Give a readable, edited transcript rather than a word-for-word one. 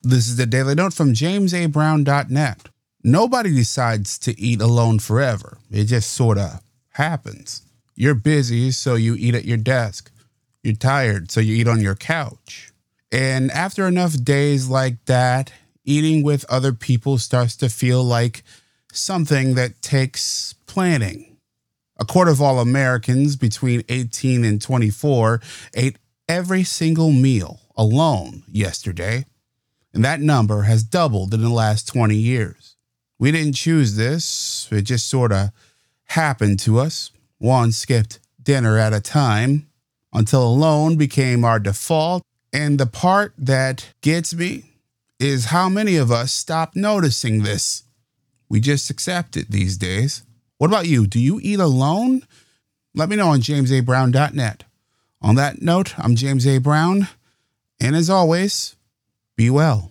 This is the Daily Note from JamesABrown.net. Nobody decides to eat alone forever. It just sort of happens. You're busy, so you eat at your desk. You're tired, so you eat on your couch. And after enough days like that, eating with other people starts to feel like something that takes planning. A quarter of all Americans between 18 and 24 ate every single meal alone yesterday, and that number has doubled in the last 20 years. We didn't choose this. It just sort of happened to us. One skipped dinner at a time until alone became our default. And the part that gets me is how many of us stop noticing this. We just accept it these days. What about you? Do you eat alone? Let me know on JamesABrown.net. On that note, I'm James A. Brown, and as always, be well.